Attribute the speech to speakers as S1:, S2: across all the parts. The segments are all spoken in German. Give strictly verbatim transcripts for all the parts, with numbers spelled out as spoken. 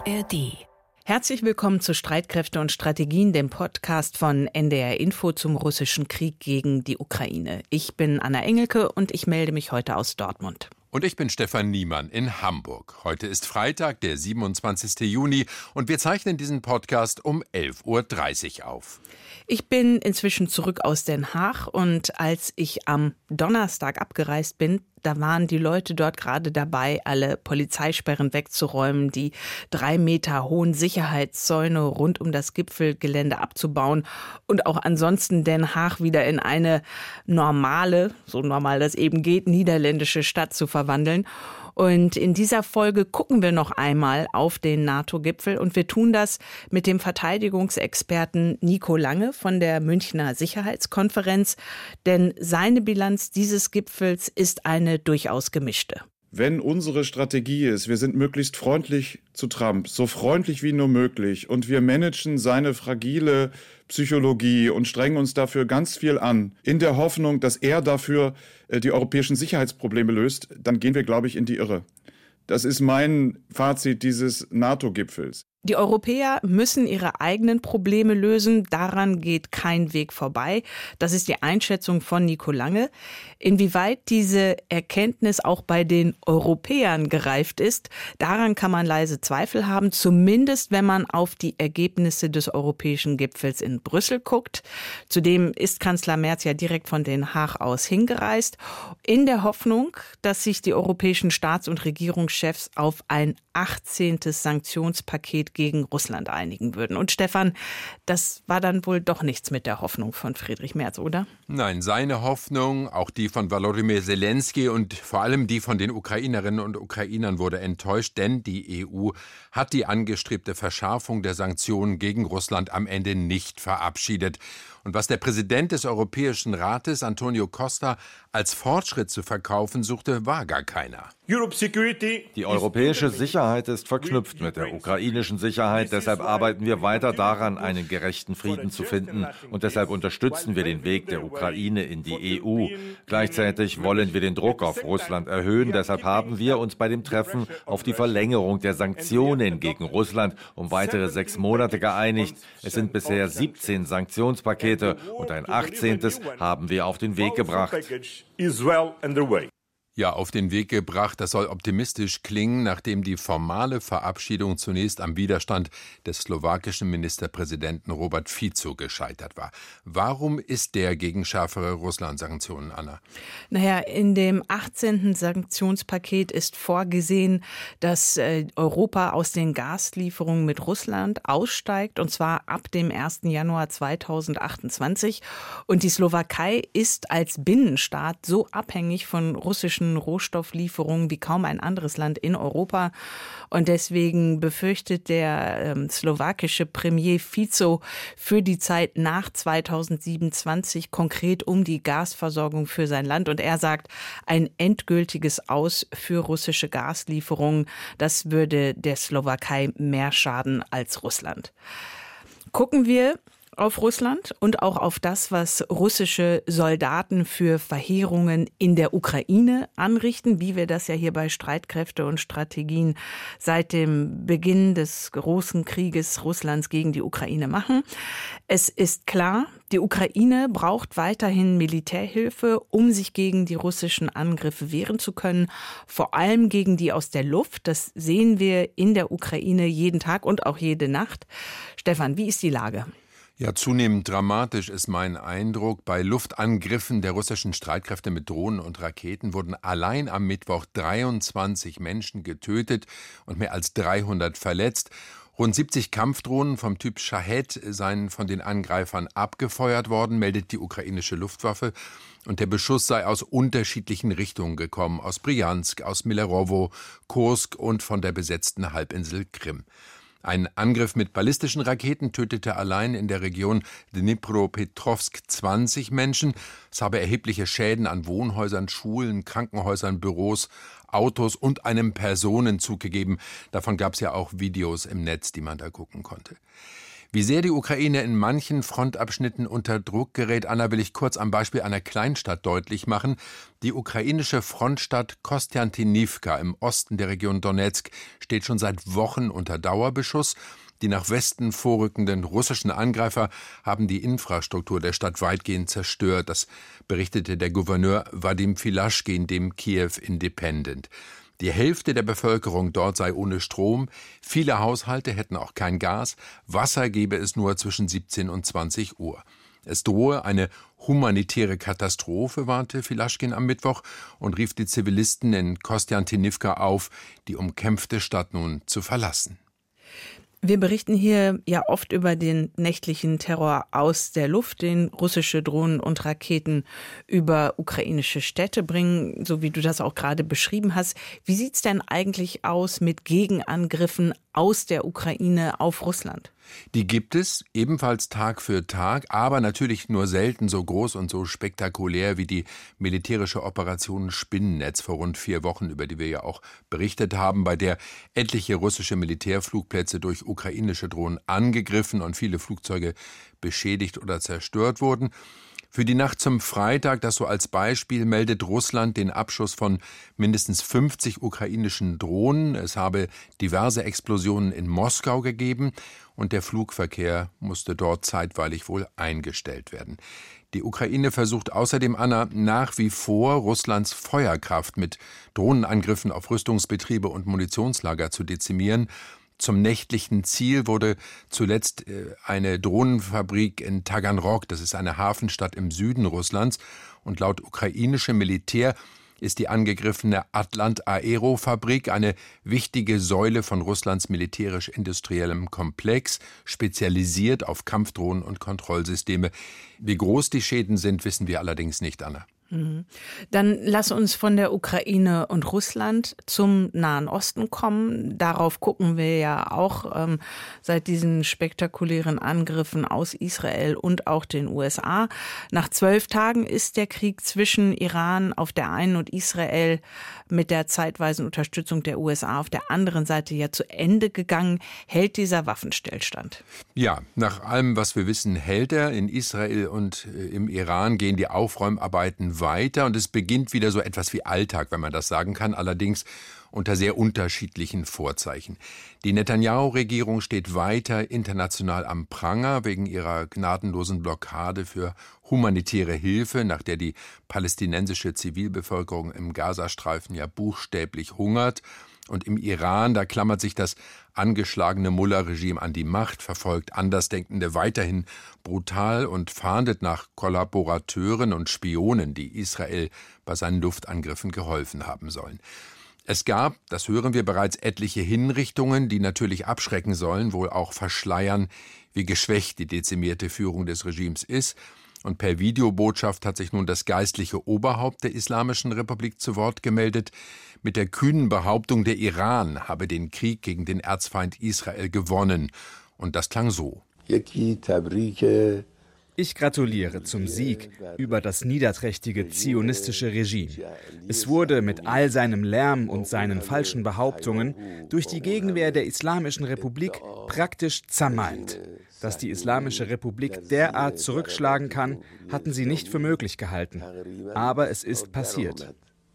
S1: A R D. Herzlich willkommen zu Streitkräfte und Strategien, dem Podcast von N D R Info zum russischen Krieg gegen die Ukraine. Ich bin Anna Engelke und ich melde mich heute aus Dortmund.
S2: Und ich bin Stefan Niemann in Hamburg. Heute ist Freitag, der siebenundzwanzigsten Juni, und wir zeichnen diesen Podcast um elf Uhr dreißig auf.
S1: Ich bin inzwischen zurück aus Den Haag und als ich am Donnerstag abgereist bin, da waren die Leute dort gerade dabei, alle Polizeisperren wegzuräumen, die drei Meter hohen Sicherheitszäune rund um das Gipfelgelände abzubauen und auch ansonsten Den Haag wieder in eine normale, so normal das eben geht, niederländische Stadt zu verwandeln. Und in dieser Folge gucken wir noch einmal auf den NATO-Gipfel und wir tun das mit dem Verteidigungsexperten Nico Lange von der Münchner Sicherheitskonferenz, denn seine Bilanz dieses Gipfels ist eine durchaus gemischte.
S3: Wenn unsere Strategie ist, wir sind möglichst freundlich zu Trump, so freundlich wie nur möglich, und wir managen seine fragile Psychologie und strengen uns dafür ganz viel an, in der Hoffnung, dass er dafür die europäischen Sicherheitsprobleme löst, dann gehen wir, glaube ich, in die Irre. Das ist mein Fazit dieses NATO-Gipfels.
S1: Die Europäer müssen ihre eigenen Probleme lösen. Daran geht kein Weg vorbei. Das ist die Einschätzung von Nico Lange. Inwieweit diese Erkenntnis auch bei den Europäern gereift ist, daran kann man leise Zweifel haben, zumindest wenn man auf die Ergebnisse des europäischen Gipfels in Brüssel guckt. Zudem ist Kanzler Merz ja direkt von Den Haag aus hingereist, in der Hoffnung, dass sich die europäischen Staats- und Regierungschefs auf ein achtzehntes Sanktionspaket gegen Russland einigen würden. Und Stefan, das war dann wohl doch nichts mit der Hoffnung von Friedrich Merz, oder?
S2: Nein, seine Hoffnung, auch die von Volodymyr Zelensky und vor allem die von den Ukrainerinnen und Ukrainern wurde enttäuscht, denn die E U hat die angestrebte Verschärfung der Sanktionen gegen Russland am Ende nicht verabschiedet. Und was der Präsident des Europäischen Rates, Antonio Costa, als Fortschritt zu verkaufen suchte, war gar keiner.
S4: Die europäische Sicherheit ist verknüpft mit der ukrainischen Sicherheit. Deshalb arbeiten wir weiter daran, einen gerechten Frieden zu finden. Und deshalb unterstützen wir den Weg der Ukraine in die E U. Gleichzeitig wollen wir den Druck auf Russland erhöhen. Deshalb haben wir uns bei dem Treffen auf die Verlängerung der Sanktionen gegen Russland um weitere sechs Monate geeinigt. Es sind bisher siebzehn Sanktionspakete und ein achtzehntes haben wir auf den Weg gebracht.
S2: Ja, auf den Weg gebracht, das soll optimistisch klingen, nachdem die formale Verabschiedung zunächst am Widerstand des slowakischen Ministerpräsidenten Robert Fico gescheitert war. Warum ist der gegen schärfere Russland-Sanktionen, Anna?
S1: Naja, in dem achtzehnten Sanktionspaket ist vorgesehen, dass äh, Europa aus den Gaslieferungen mit Russland aussteigt, und zwar ab dem ersten Januar zweitausendachtundzwanzig. Und die Slowakei ist als Binnenstaat so abhängig von russischen Rohstofflieferungen wie kaum ein anderes Land in Europa. Und deswegen befürchtet der ähm, slowakische Premier Fico für die Zeit nach zweitausendsiebenundzwanzig konkret um die Gasversorgung für sein Land. Und er sagt, ein endgültiges Aus für russische Gaslieferungen, das würde der Slowakei mehr schaden als Russland. Gucken wir auf Russland und auch auf das, was russische Soldaten für Verheerungen in der Ukraine anrichten, wie wir das ja hier bei Streitkräfte und Strategien seit dem Beginn des großen Krieges Russlands gegen die Ukraine machen. Es ist klar, die Ukraine braucht weiterhin Militärhilfe, um sich gegen die russischen Angriffe wehren zu können, vor allem gegen die aus der Luft. Das sehen wir in der Ukraine jeden Tag und auch jede Nacht. Stefan, wie ist die Lage?
S2: Ja, zunehmend dramatisch ist mein Eindruck. Bei Luftangriffen der russischen Streitkräfte mit Drohnen und Raketen wurden allein am Mittwoch dreiundzwanzig Menschen getötet und mehr als dreihundert verletzt. Rund siebzig Kampfdrohnen vom Typ Shahed seien von den Angreifern abgefeuert worden, meldet die ukrainische Luftwaffe. Und der Beschuss sei aus unterschiedlichen Richtungen gekommen, aus Bryansk, aus Milerowo, Kursk und von der besetzten Halbinsel Krim. Ein Angriff mit ballistischen Raketen tötete allein in der Region Dnipropetrovsk zwanzig Menschen. Es habe erhebliche Schäden an Wohnhäusern, Schulen, Krankenhäusern, Büros, Autos und einem Personenzug gegeben. Davon gab es ja auch Videos im Netz, die man da gucken konnte. Wie sehr die Ukraine in manchen Frontabschnitten unter Druck gerät, Anna, will ich kurz am Beispiel einer Kleinstadt deutlich machen. Die ukrainische Frontstadt Kostjantinivka im Osten der Region Donezk steht schon seit Wochen unter Dauerbeschuss. Die nach Westen vorrückenden russischen Angreifer haben die Infrastruktur der Stadt weitgehend zerstört. Das berichtete der Gouverneur Wadim Filaschkin dem Kiew Independent. Die Hälfte der Bevölkerung dort sei ohne Strom, viele Haushalte hätten auch kein Gas, Wasser gebe es nur zwischen siebzehn und zwanzig Uhr. Es drohe eine humanitäre Katastrophe, warnte Filaschkin am Mittwoch und rief die Zivilisten in Kostjantinivka auf, die umkämpfte Stadt nun zu verlassen.
S1: Wir berichten hier ja oft über den nächtlichen Terror aus der Luft, den russische Drohnen und Raketen über ukrainische Städte bringen, so wie du das auch gerade beschrieben hast. Wie sieht es denn eigentlich aus mit Gegenangriffen aus der Ukraine auf Russland?
S2: Die gibt es, ebenfalls Tag für Tag, aber natürlich nur selten so groß und so spektakulär wie die militärische Operation Spinnennetz vor rund vier Wochen, über die wir ja auch berichtet haben, bei der etliche russische Militärflugplätze durch ukrainische Drohnen angegriffen und viele Flugzeuge beschädigt oder zerstört wurden. Für die Nacht zum Freitag, das so als Beispiel, meldet Russland den Abschuss von mindestens fünfzig ukrainischen Drohnen. Es habe diverse Explosionen in Moskau gegeben und der Flugverkehr musste dort zeitweilig wohl eingestellt werden. Die Ukraine versucht außerdem, Anna, nach wie vor Russlands Feuerkraft mit Drohnenangriffen auf Rüstungsbetriebe und Munitionslager zu dezimieren. Zum nächtlichen Ziel wurde zuletzt eine Drohnenfabrik in Taganrog, das ist eine Hafenstadt im Süden Russlands. Und laut ukrainischem Militär ist die angegriffene Atlant-Aero-Fabrik eine wichtige Säule von Russlands militärisch-industriellem Komplex, spezialisiert auf Kampfdrohnen und Kontrollsysteme. Wie groß die Schäden sind, wissen wir allerdings nicht, Anna.
S1: Dann lass uns von der Ukraine und Russland zum Nahen Osten kommen. Darauf gucken wir ja auch ähm, seit diesen spektakulären Angriffen aus Israel und auch den U S A. Nach zwölf Tagen ist der Krieg zwischen Iran auf der einen und Israel mit der zeitweisen Unterstützung der U S A auf der anderen Seite ja zu Ende gegangen. Hält dieser Waffenstillstand?
S2: Ja, nach allem, was wir wissen, hält er. In Israel und im Iran gehen die Aufräumarbeiten weiter und es beginnt wieder so etwas wie Alltag, wenn man das sagen kann, allerdings unter sehr unterschiedlichen Vorzeichen. Die Netanyahu-Regierung steht weiter international am Pranger wegen ihrer gnadenlosen Blockade für humanitäre Hilfe, nach der die palästinensische Zivilbevölkerung im Gazastreifen ja buchstäblich hungert. Und im Iran, da klammert sich das angeschlagene Mullah-Regime an die Macht, verfolgt Andersdenkende weiterhin brutal und fahndet nach Kollaborateuren und Spionen, die Israel bei seinen Luftangriffen geholfen haben sollen. Es gab, das hören wir bereits, etliche Hinrichtungen, die natürlich abschrecken sollen, wohl auch verschleiern, wie geschwächt die dezimierte Führung des Regimes ist. Und per Videobotschaft hat sich nun das geistliche Oberhaupt der Islamischen Republik zu Wort gemeldet, mit der kühnen Behauptung, der Iran habe den Krieg gegen den Erzfeind Israel gewonnen. Und das klang so.
S5: Ich gratuliere zum Sieg über das niederträchtige zionistische Regime. Es wurde mit all seinem Lärm und seinen falschen Behauptungen durch die Gegenwehr der Islamischen Republik praktisch zermalmt. Dass die Islamische Republik derart zurückschlagen kann, hatten sie nicht für möglich gehalten. Aber es ist passiert.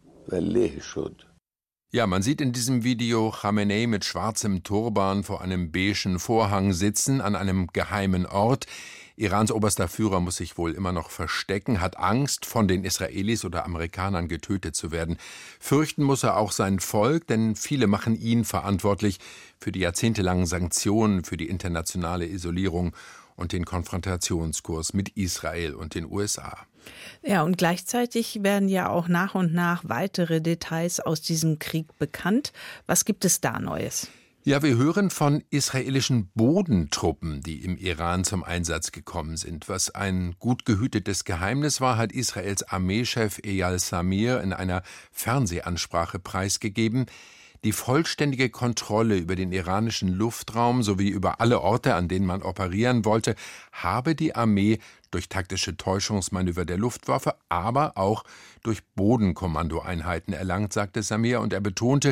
S2: Ja, man sieht in diesem Video Khamenei mit schwarzem Turban vor einem beigen Vorhang sitzen an einem geheimen Ort. Irans oberster Führer muss sich wohl immer noch verstecken, hat Angst, von den Israelis oder Amerikanern getötet zu werden. Fürchten muss er auch sein Volk, denn viele machen ihn verantwortlich für die jahrzehntelangen Sanktionen, für die internationale Isolierung und den Konfrontationskurs mit Israel und den U S A.
S1: Ja, und gleichzeitig werden ja auch nach und nach weitere Details aus diesem Krieg bekannt. Was gibt es da Neues?
S2: Ja, wir hören von israelischen Bodentruppen, die im Iran zum Einsatz gekommen sind. Was ein gut gehütetes Geheimnis war, hat Israels Armeechef Eyal Samir in einer Fernsehansprache preisgegeben. Die vollständige Kontrolle über den iranischen Luftraum sowie über alle Orte, an denen man operieren wollte, habe die Armee durch taktische Täuschungsmanöver der Luftwaffe, aber auch durch Bodenkommandoeinheiten erlangt, sagte Samir, und er betonte,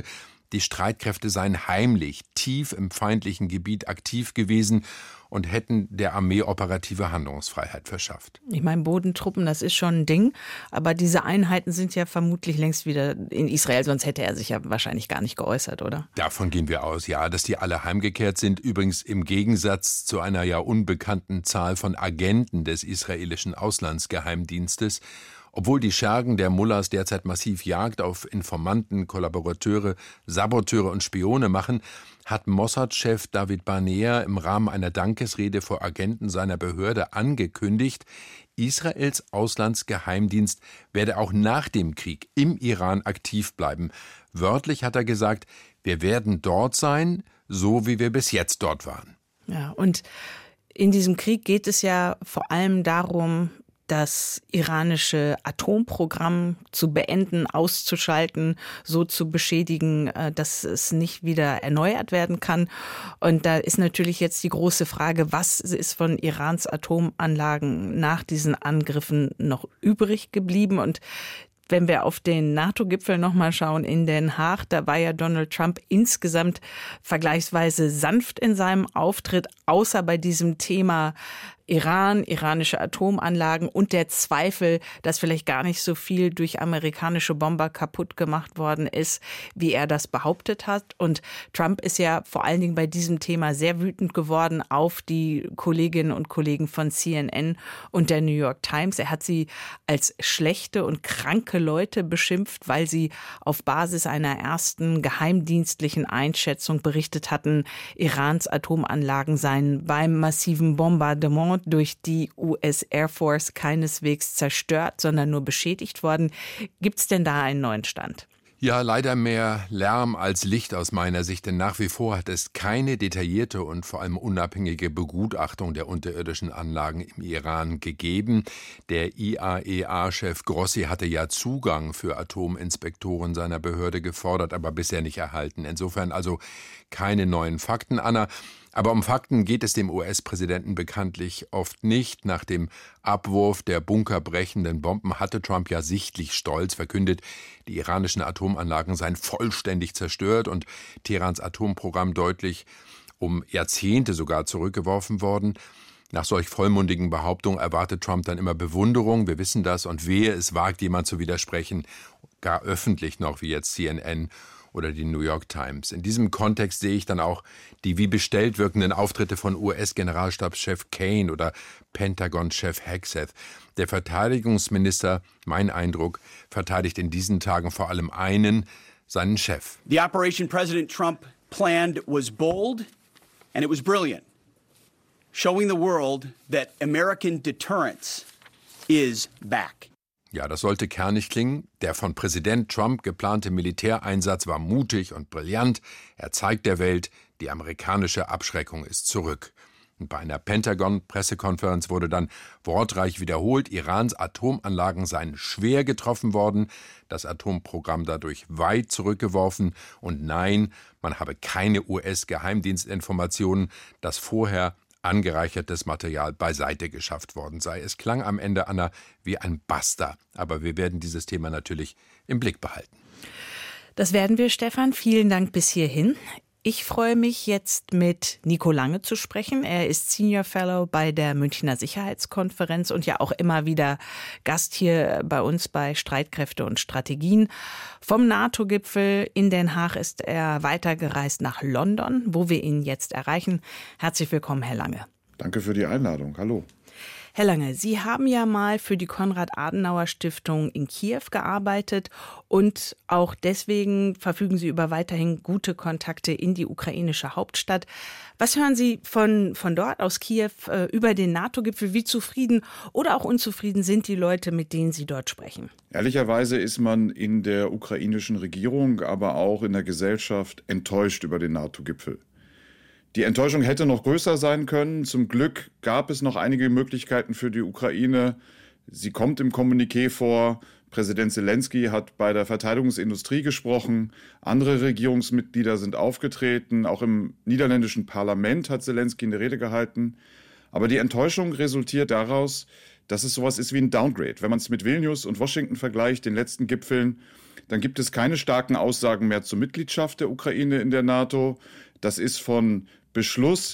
S2: die Streitkräfte seien heimlich tief im feindlichen Gebiet aktiv gewesen und hätten der Armee operative Handlungsfreiheit verschafft.
S1: Ich meine, Bodentruppen, das ist schon ein Ding, aber diese Einheiten sind ja vermutlich längst wieder in Israel, sonst hätte er sich ja wahrscheinlich gar nicht geäußert, oder?
S2: Davon gehen wir aus, ja, dass die alle heimgekehrt sind, übrigens im Gegensatz zu einer ja unbekannten Zahl von Agenten des israelischen Auslandsgeheimdienstes. Obwohl die Schergen der Mullahs derzeit massiv Jagd auf Informanten, Kollaborateure, Saboteure und Spione machen, hat Mossad-Chef David Barnea im Rahmen einer Dankesrede vor Agenten seiner Behörde angekündigt, Israels Auslandsgeheimdienst werde auch nach dem Krieg im Iran aktiv bleiben. Wörtlich hat er gesagt, wir werden dort sein, so wie wir bis jetzt dort waren.
S1: Ja, und in diesem Krieg geht es ja vor allem darum, das iranische Atomprogramm zu beenden, auszuschalten, so zu beschädigen, dass es nicht wieder erneuert werden kann. Und da ist natürlich jetzt die große Frage, was ist von Irans Atomanlagen nach diesen Angriffen noch übrig geblieben? Und wenn wir auf den NATO-Gipfel nochmal schauen in Den Haag, da war ja Donald Trump insgesamt vergleichsweise sanft in seinem Auftritt, außer bei diesem Thema Iran, iranische Atomanlagen und der Zweifel, dass vielleicht gar nicht so viel durch amerikanische Bomber kaputt gemacht worden ist, wie er das behauptet hat. Und Trump ist ja vor allen Dingen bei diesem Thema sehr wütend geworden auf die Kolleginnen und Kollegen von C N N und der New York Times. Er hat sie als schlechte und kranke Leute beschimpft, weil sie auf Basis einer ersten geheimdienstlichen Einschätzung berichtet hatten, Irans Atomanlagen seien beim massiven Bombardement durch die U S Air Force keineswegs zerstört, sondern nur beschädigt worden. Gibt es denn da einen neuen Stand?
S2: Ja, leider mehr Lärm als Licht aus meiner Sicht, denn nach wie vor hat es keine detaillierte und vor allem unabhängige Begutachtung der unterirdischen Anlagen im Iran gegeben. Der I A E A-Chef Grossi hatte ja Zugang für Atominspektoren seiner Behörde gefordert, aber bisher nicht erhalten. Insofern also keine neuen Fakten, Anna. Aber um Fakten geht es dem U S-Präsidenten bekanntlich oft nicht. Nach dem Abwurf der bunkerbrechenden Bomben hatte Trump ja sichtlich stolz verkündet, die iranischen Atomanlagen seien vollständig zerstört und Teherans Atomprogramm deutlich um Jahrzehnte sogar zurückgeworfen worden. Nach solch vollmundigen Behauptungen erwartet Trump dann immer Bewunderung, wir wissen das, und wehe, es wagt jemand zu widersprechen, gar öffentlich noch, wie jetzt C N N oder die New York Times. In diesem Kontext sehe ich dann auch die wie bestellt wirkenden Auftritte von U S-Generalstabschef Kane oder Pentagon-Chef Hegseth. Der Verteidigungsminister, mein Eindruck, verteidigt in diesen Tagen vor allem einen, seinen Chef.
S6: The operation President Trump planned was bold and it was brilliant, showing the world that American deterrence is back.
S2: Ja, das sollte kernig klingen. Der von Präsident Trump geplante Militäreinsatz war mutig und brillant. Er zeigt der Welt, die amerikanische Abschreckung ist zurück. Und bei einer Pentagon-Pressekonferenz wurde dann wortreich wiederholt, Irans Atomanlagen seien schwer getroffen worden, das Atomprogramm dadurch weit zurückgeworfen. Und nein, man habe keine U S-Geheimdienstinformationen, dass vorher angereichertes Material beiseite geschafft worden sei. Es klang am Ende, Anna, wie ein Basta. Aber wir werden dieses Thema natürlich im Blick behalten.
S1: Das werden wir, Stefan. Vielen Dank bis hierhin. Ich freue mich jetzt mit Nico Lange zu sprechen. Er ist Senior Fellow bei der Münchner Sicherheitskonferenz und ja auch immer wieder Gast hier bei uns bei Streitkräfte und Strategien. Vom NATO-Gipfel in Den Haag ist er weitergereist nach London, wo wir ihn jetzt erreichen. Herzlich willkommen, Herr Lange.
S3: Danke für die Einladung. Hallo.
S1: Herr Lange, Sie haben ja mal für die Konrad-Adenauer-Stiftung in Kiew gearbeitet und auch deswegen verfügen Sie über weiterhin gute Kontakte in die ukrainische Hauptstadt. Was hören Sie von, von dort aus Kiew äh, über den NATO-Gipfel? Wie zufrieden oder auch unzufrieden sind die Leute, mit denen Sie dort sprechen?
S3: Ehrlicherweise ist man in der ukrainischen Regierung, aber auch in der Gesellschaft enttäuscht über den NATO-Gipfel. Die Enttäuschung hätte noch größer sein können. Zum Glück gab es noch einige Möglichkeiten für die Ukraine. Sie kommt im Kommuniqué vor. Präsident Zelensky hat bei der Verteidigungsindustrie gesprochen. Andere Regierungsmitglieder sind aufgetreten. Auch im niederländischen Parlament hat Zelensky eine Rede gehalten. Aber die Enttäuschung resultiert daraus, dass es sowas ist wie ein Downgrade. Wenn man es mit Vilnius und Washington vergleicht, den letzten Gipfeln, Dann gibt es keine starken Aussagen mehr zur Mitgliedschaft der Ukraine in der NATO. Das ist von Beschluss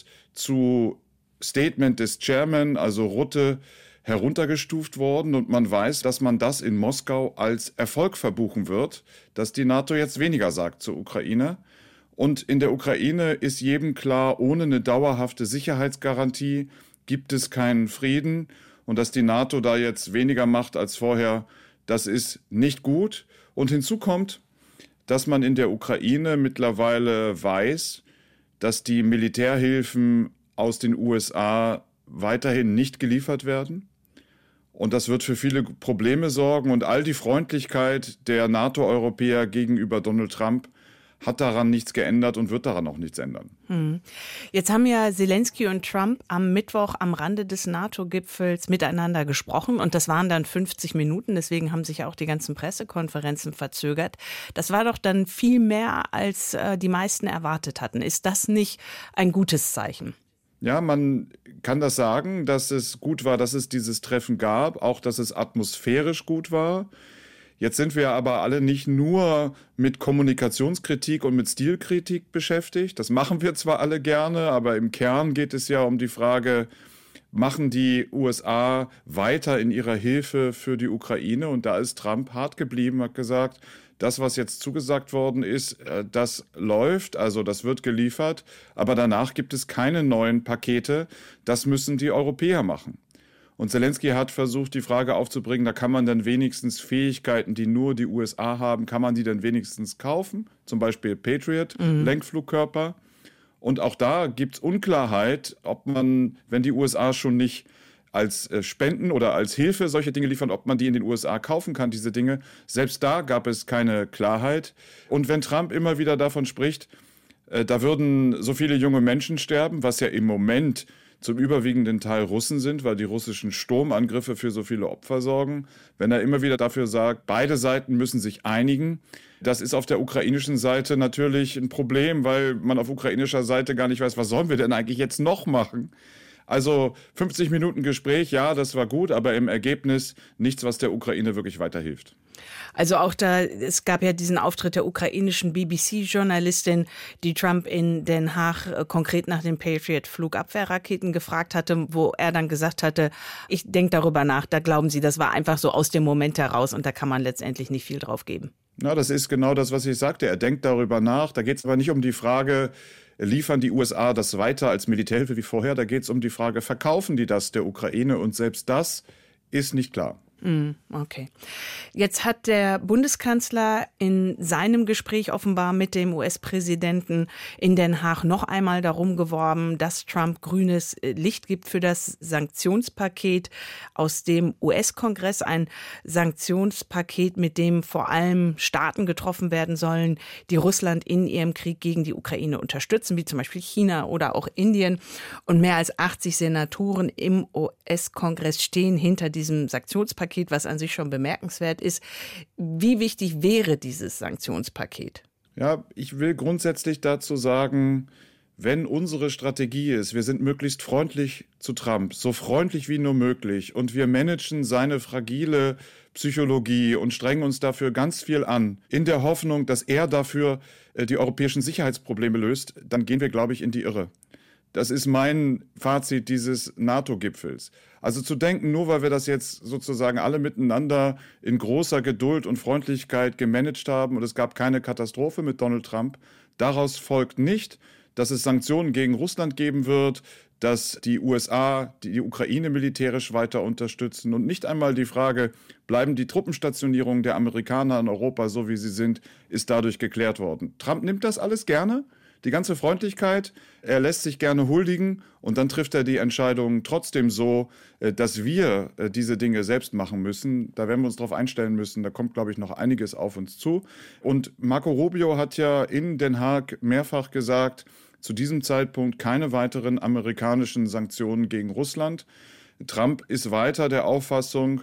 S3: zu Statement des Chairman, also Rutte, heruntergestuft worden. Und man weiß, dass man das in Moskau als Erfolg verbuchen wird, dass die NATO jetzt weniger sagt zur Ukraine. Und in der Ukraine ist jedem klar, ohne eine dauerhafte Sicherheitsgarantie gibt es keinen Frieden. Und dass die NATO da jetzt weniger macht als vorher, das ist nicht gut. Und hinzu kommt, dass man in der Ukraine mittlerweile weiß, dass die Militärhilfen aus den U S A weiterhin nicht geliefert werden. Und das wird für viele Probleme sorgen. Und all die Freundlichkeit der NATO-Europäer gegenüber Donald Trump hat daran nichts geändert und wird daran auch nichts ändern.
S1: Hm. Jetzt haben ja Zelensky und Trump am Mittwoch am Rande des NATO-Gipfels miteinander gesprochen und das waren dann fünfzig Minuten, deswegen haben sich ja auch die ganzen Pressekonferenzen verzögert. Das war doch dann viel mehr, als äh, die meisten erwartet hatten. Ist das nicht ein gutes Zeichen?
S3: Ja, man kann das sagen, dass es gut war, dass es dieses Treffen gab, auch dass es atmosphärisch gut war. Jetzt sind wir aber alle nicht nur mit Kommunikationskritik und mit Stilkritik beschäftigt. Das machen wir zwar alle gerne, aber im Kern geht es ja um die Frage, machen die U S A weiter in ihrer Hilfe für die Ukraine? Und da ist Trump hart geblieben, hat gesagt, das, was jetzt zugesagt worden ist, das läuft, also das wird geliefert, aber danach gibt es keine neuen Pakete. Das müssen die Europäer machen. Und Zelensky hat versucht, die Frage aufzubringen, da kann man dann wenigstens Fähigkeiten, die nur die U S A haben, kann man die dann wenigstens kaufen? Zum Beispiel Patriot, mhm. Lenkflugkörper. Und auch da gibt es Unklarheit, ob man, wenn die U S A schon nicht als Spenden oder als Hilfe solche Dinge liefern, ob man die in den U S A kaufen kann, diese Dinge. Selbst da gab es keine Klarheit. Und wenn Trump immer wieder davon spricht, äh, da würden so viele junge Menschen sterben, was ja im Moment zum überwiegenden Teil Russen sind, weil die russischen Sturmangriffe für so viele Opfer sorgen. Wenn er immer wieder dafür sagt, beide Seiten müssen sich einigen, das ist auf der ukrainischen Seite natürlich ein Problem, weil man auf ukrainischer Seite gar nicht weiß, was sollen wir denn eigentlich jetzt noch machen? Also fünfzig Minuten Gespräch, ja, das war gut, aber im Ergebnis nichts, was der Ukraine wirklich weiterhilft.
S1: Also auch da, es gab ja diesen Auftritt der ukrainischen B B C-Journalistin, die Trump in Den Haag äh, konkret nach den Patriot-Flugabwehrraketen gefragt hatte, wo er dann gesagt hatte, ich denke darüber nach, da glauben Sie, das war einfach so aus dem Moment heraus und da kann man letztendlich nicht viel drauf geben.
S3: Na, das ist genau das, was ich sagte. Er denkt darüber nach. Da geht es aber nicht um die Frage, liefern die U S A das weiter als Militärhilfe wie vorher? Da geht es um die Frage, verkaufen die das der Ukraine? Und selbst das ist nicht klar.
S1: Okay. Jetzt hat der Bundeskanzler in seinem Gespräch offenbar mit dem U S-Präsidenten in Den Haag noch einmal darum geworben, dass Trump grünes Licht gibt für das Sanktionspaket aus dem U S-Kongress. Ein Sanktionspaket, mit dem vor allem Staaten getroffen werden sollen, die Russland in ihrem Krieg gegen die Ukraine unterstützen, wie zum Beispiel China oder auch Indien. Und mehr als achtzig Senatoren im U S-Kongress stehen hinter diesem Sanktionspaket, was an sich schon bemerkenswert ist. Wie wichtig wäre dieses Sanktionspaket?
S3: Ja, ich will grundsätzlich dazu sagen, wenn unsere Strategie ist, wir sind möglichst freundlich zu Trump, so freundlich wie nur möglich, und wir managen seine fragile Psychologie und strengen uns dafür ganz viel an, in der Hoffnung, dass er dafür die europäischen Sicherheitsprobleme löst, dann gehen wir, glaube ich, in die Irre. Das ist mein Fazit dieses NATO-Gipfels. Also zu denken, nur weil wir das jetzt sozusagen alle miteinander in großer Geduld und Freundlichkeit gemanagt haben und es gab keine Katastrophe mit Donald Trump, daraus folgt nicht, dass es Sanktionen gegen Russland geben wird, dass die U S A die Ukraine militärisch weiter unterstützen und nicht einmal die Frage, bleiben die Truppenstationierungen der Amerikaner in Europa so, wie sie sind, ist dadurch geklärt worden. Trump nimmt das alles gerne. Die ganze Freundlichkeit, er lässt sich gerne huldigen und dann trifft er die Entscheidung trotzdem so, dass wir diese Dinge selbst machen müssen. Da werden wir uns darauf einstellen müssen. Da kommt, glaube ich, noch einiges auf uns zu. Und Marco Rubio hat ja in Den Haag mehrfach gesagt, zu diesem Zeitpunkt keine weiteren amerikanischen Sanktionen gegen Russland. Trump ist weiter der Auffassung,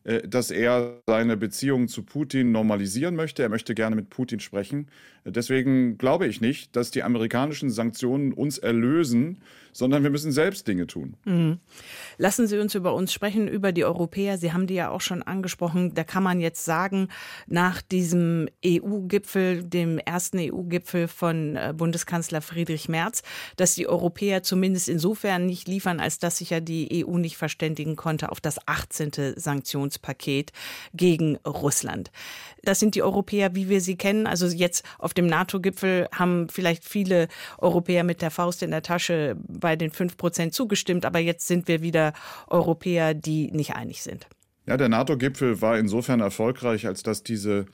S3: dass er seine Beziehungen zu Putin normalisieren möchte. Er möchte gerne mit Putin sprechen. Deswegen glaube ich nicht, dass die amerikanischen Sanktionen uns erlösen, sondern wir müssen selbst Dinge tun.
S1: Mhm. Lassen Sie uns über uns sprechen, über die Europäer. Sie haben die ja auch schon angesprochen. Da kann man jetzt sagen, nach diesem E U-Gipfel, dem ersten E U-Gipfel von Bundeskanzler Friedrich Merz, dass die Europäer zumindest insofern nicht liefern, als dass sich ja die E U nicht verständigen konnte auf das achtzehnte Sanktionspaket gegen Russland. Das sind die Europäer, wie wir sie kennen. Also jetzt auf dem NATO-Gipfel haben vielleicht viele Europäer mit der Faust in der Tasche bei den fünf Prozent zugestimmt, aber jetzt sind wir wieder Europäer, die nicht einig sind.
S3: Ja, der NATO-Gipfel war insofern erfolgreich, als dass diese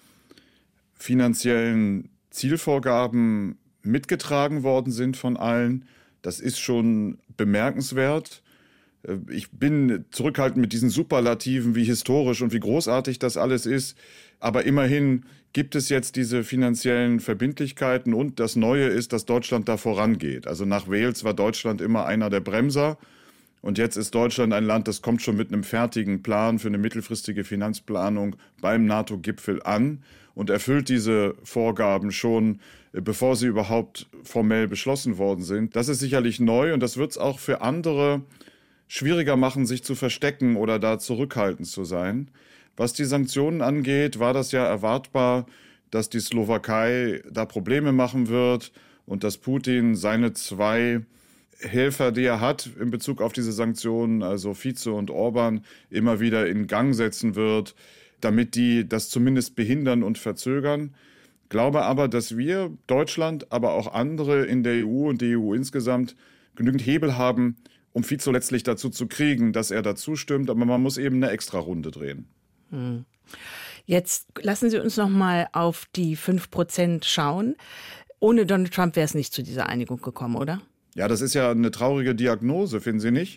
S3: finanziellen Zielvorgaben mitgetragen worden sind von allen. Das ist schon bemerkenswert. Ich bin zurückhaltend mit diesen Superlativen, wie historisch und wie großartig das alles ist. Aber immerhin gibt es jetzt diese finanziellen Verbindlichkeiten und das Neue ist, dass Deutschland da vorangeht. Also nach Wales war Deutschland immer einer der Bremser und jetzt ist Deutschland ein Land, das kommt schon mit einem fertigen Plan für eine mittelfristige Finanzplanung beim NATO-Gipfel an und erfüllt diese Vorgaben schon, bevor sie überhaupt formell beschlossen worden sind. Das ist sicherlich neu und das wird es auch für andere schwieriger machen, sich zu verstecken oder da zurückhaltend zu sein. Was die Sanktionen angeht, war das ja erwartbar, dass die Slowakei da Probleme machen wird und dass Putin seine zwei Helfer, die er hat in Bezug auf diese Sanktionen, also Fico und Orban, immer wieder in Gang setzen wird, damit die das zumindest behindern und verzögern. Glaube aber, dass wir, Deutschland, aber auch andere in der E U und die E U insgesamt genügend Hebel haben, um Fico letztlich dazu zu kriegen, dass er dazu stimmt. Aber man muss eben eine Extra-Runde drehen.
S1: Hm. Jetzt lassen Sie uns noch mal auf die fünf Prozent schauen. Ohne Donald Trump wäre es nicht zu dieser Einigung gekommen, oder?
S3: Ja, das ist ja eine traurige Diagnose, finden Sie nicht?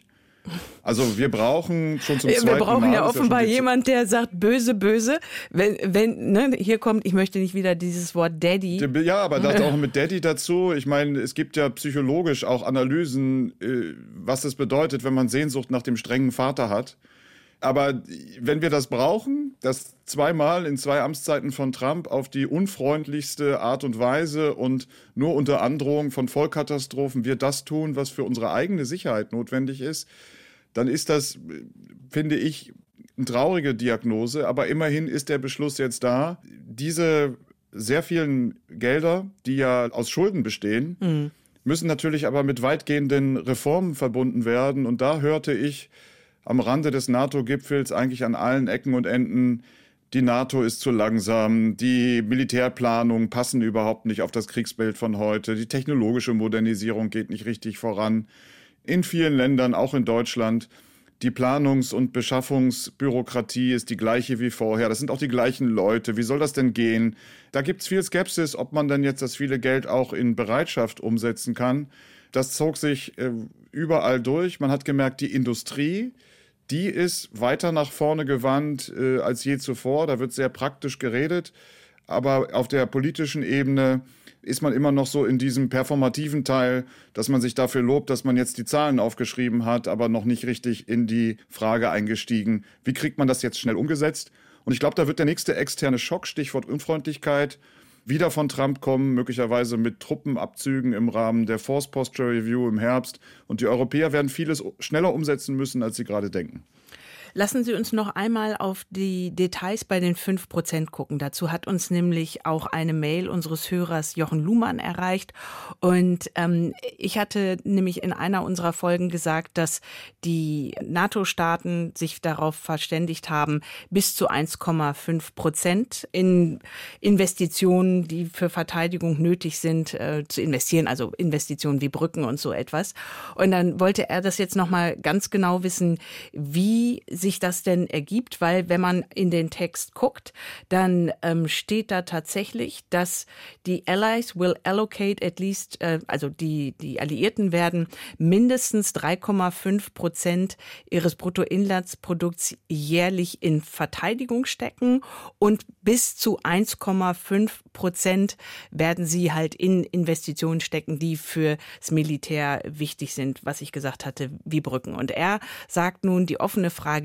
S3: Also wir brauchen schon zum zweiten Mal...
S1: Wir brauchen
S3: Mal,
S1: ja offenbar
S3: ja
S1: jemand, der sagt, böse, böse. Wenn, wenn, ne, hier kommt, ich möchte nicht wieder dieses Wort Daddy.
S3: Ja, aber das auch mit Daddy dazu. Ich meine, es gibt ja psychologisch auch Analysen, was es bedeutet, wenn man Sehnsucht nach dem strengen Vater hat. Aber wenn wir das brauchen, dass zweimal in zwei Amtszeiten von Trump auf die unfreundlichste Art und Weise und nur unter Androhung von Vollkatastrophen wir das tun, was für unsere eigene Sicherheit notwendig ist, dann ist das, finde ich, eine traurige Diagnose. Aber immerhin ist der Beschluss jetzt da. Diese sehr vielen Gelder, die ja aus Schulden bestehen, mhm. müssen natürlich aber mit weitgehenden Reformen verbunden werden. Und da hörte ich am Rande des NATO-Gipfels eigentlich an allen Ecken und Enden, die NATO ist zu langsam, die Militärplanungen passen überhaupt nicht auf das Kriegsbild von heute, die technologische Modernisierung geht nicht richtig voran. In vielen Ländern, auch in Deutschland, die Planungs- und Beschaffungsbürokratie ist die gleiche wie vorher. Das sind auch die gleichen Leute. Wie soll das denn gehen? Da gibt es viel Skepsis, ob man dann jetzt das viele Geld auch in Bereitschaft umsetzen kann. Das zog sich äh, überall durch. Man hat gemerkt, die Industrie, die ist weiter nach vorne gewandt äh, als je zuvor. Da wird sehr praktisch geredet. Aber auf der politischen Ebene ist man immer noch so in diesem performativen Teil, dass man sich dafür lobt, dass man jetzt die Zahlen aufgeschrieben hat, aber noch nicht richtig in die Frage eingestiegen, wie kriegt man das jetzt schnell umgesetzt? Und ich glaube, da wird der nächste externe Schock, Stichwort Unfreundlichkeit, wieder von Trump kommen, möglicherweise mit Truppenabzügen im Rahmen der Force Posture Review im Herbst. Und die Europäer werden vieles schneller umsetzen müssen, als sie gerade denken.
S1: Lassen Sie uns noch einmal auf die Details bei den fünf Prozent gucken. Dazu hat uns nämlich auch eine Mail unseres Hörers Jochen Luhmann erreicht. Und ähm, ich hatte nämlich in einer unserer Folgen gesagt, dass die NATO-Staaten sich darauf verständigt haben, bis zu eins Komma fünf Prozent in Investitionen, die für Verteidigung nötig sind, äh, zu investieren. Also Investitionen wie Brücken und so etwas. Und dann wollte er das jetzt noch mal ganz genau wissen, wie sich das denn ergibt, weil wenn man in den Text guckt, dann ähm, steht da tatsächlich, dass die Allies will allocate at least, äh, also die, die Alliierten werden mindestens drei Komma fünf Prozent ihres Bruttoinlandsprodukts jährlich in Verteidigung stecken und bis zu eins Komma fünf Prozent werden sie halt in Investitionen stecken, die für das Militär wichtig sind, was ich gesagt hatte, wie Brücken. Und er sagt nun, die offene Frage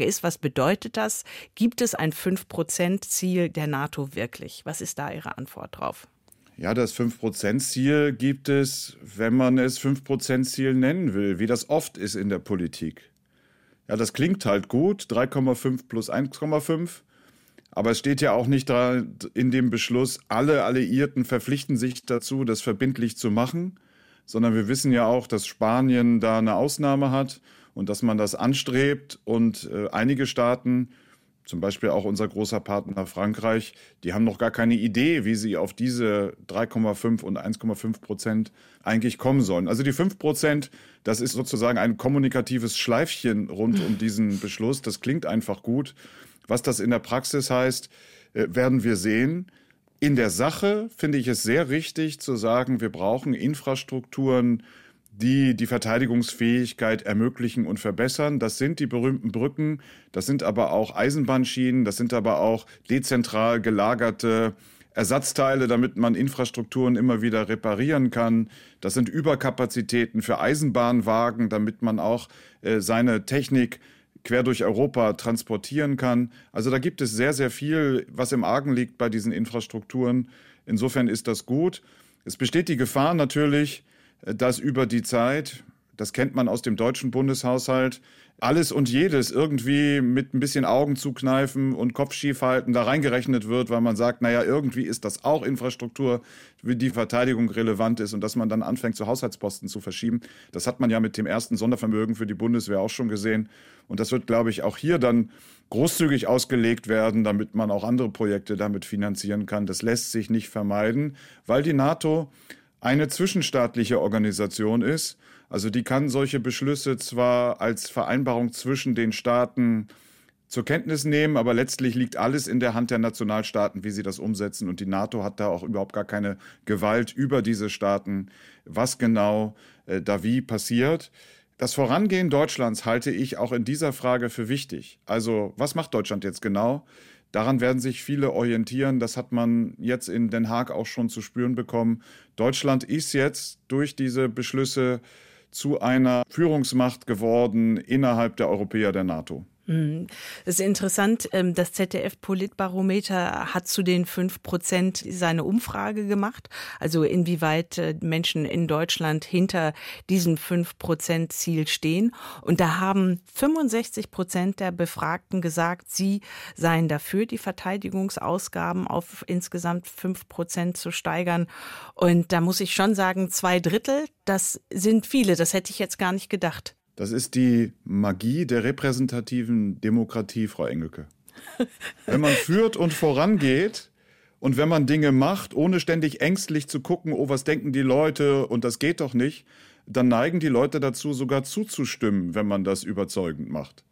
S1: ist. Was bedeutet das? Gibt es ein fünf Prozent Ziel der NATO wirklich? Was ist da Ihre Antwort drauf?
S3: Ja, das fünf Prozent Ziel gibt es, wenn man es fünf Prozent Ziel nennen will, wie das oft ist in der Politik. Ja, das klingt halt gut, drei Komma fünf plus eins Komma fünf. Aber es steht ja auch nicht da in dem Beschluss, alle Alliierten verpflichten sich dazu, das verbindlich zu machen, sondern wir wissen ja auch, dass Spanien da eine Ausnahme hat und dass man das anstrebt und äh, einige Staaten, zum Beispiel auch unser großer Partner Frankreich, die haben noch gar keine Idee, wie sie auf diese drei Komma fünf und eins Komma fünf Prozent eigentlich kommen sollen. Also die fünf Prozent, das ist sozusagen ein kommunikatives Schleifchen rund um diesen Beschluss. Das klingt einfach gut. Was das in der Praxis heißt, werden wir sehen. In der Sache finde ich es sehr richtig zu sagen, wir brauchen Infrastrukturen, die die Verteidigungsfähigkeit ermöglichen und verbessern. Das sind die berühmten Brücken, das sind aber auch Eisenbahnschienen, das sind aber auch dezentral gelagerte Ersatzteile, damit man Infrastrukturen immer wieder reparieren kann. Das sind Überkapazitäten für Eisenbahnwagen, damit man auch äh, seine Technik quer durch Europa transportieren kann. Also da gibt es sehr, sehr viel, was im Argen liegt bei diesen Infrastrukturen. Insofern ist das gut. Es besteht die Gefahr natürlich, dass über die Zeit, das kennt man aus dem deutschen Bundeshaushalt, alles und jedes irgendwie mit ein bisschen Augen zukneifen und Kopf schief halten da reingerechnet wird, weil man sagt, naja, irgendwie ist das auch Infrastruktur, wie die Verteidigung relevant ist und dass man dann anfängt, so Haushaltsposten zu verschieben. Das hat man ja mit dem ersten Sondervermögen für die Bundeswehr auch schon gesehen. Und das wird, glaube ich, auch hier dann großzügig ausgelegt werden, damit man auch andere Projekte damit finanzieren kann. Das lässt sich nicht vermeiden, weil die NATO eine zwischenstaatliche Organisation ist. Also die kann solche Beschlüsse zwar als Vereinbarung zwischen den Staaten zur Kenntnis nehmen, aber letztlich liegt alles in der Hand der Nationalstaaten, wie sie das umsetzen. Und die NATO hat da auch überhaupt gar keine Gewalt über diese Staaten, was genau äh, da wie passiert. Das Vorangehen Deutschlands halte ich auch in dieser Frage für wichtig. Also was macht Deutschland jetzt genau? Daran werden sich viele orientieren. Das hat man jetzt in Den Haag auch schon zu spüren bekommen. Deutschland ist jetzt durch diese Beschlüsse zu einer Führungsmacht geworden innerhalb der Europäer der NATO.
S1: Es ist interessant, das Z D F-Politbarometer hat zu den fünf Prozent seine Umfrage gemacht, also inwieweit Menschen in Deutschland hinter diesem fünf Prozent Ziel stehen. Und da haben fünfundsechzig Prozent der Befragten gesagt, sie seien dafür, die Verteidigungsausgaben auf insgesamt fünf Prozent zu steigern. Und da muss ich schon sagen, zwei Drittel, das sind viele, das hätte ich jetzt gar nicht gedacht.
S3: Das ist die Magie der repräsentativen Demokratie, Frau Engelke. Wenn man führt und vorangeht und wenn man Dinge macht, ohne ständig ängstlich zu gucken, oh, was denken die Leute und das geht doch nicht, dann neigen die Leute dazu, sogar zuzustimmen, wenn man das überzeugend macht.